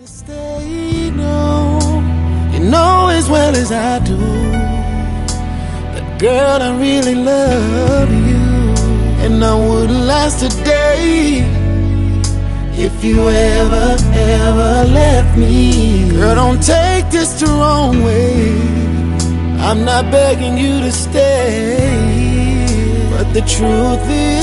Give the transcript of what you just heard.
Stay, no, you know as well as I do that, girl, I really love you, and I wouldn't last a day if you ever left me. Girl, don't take this the wrong way, I'm not begging you to stay, but the truth is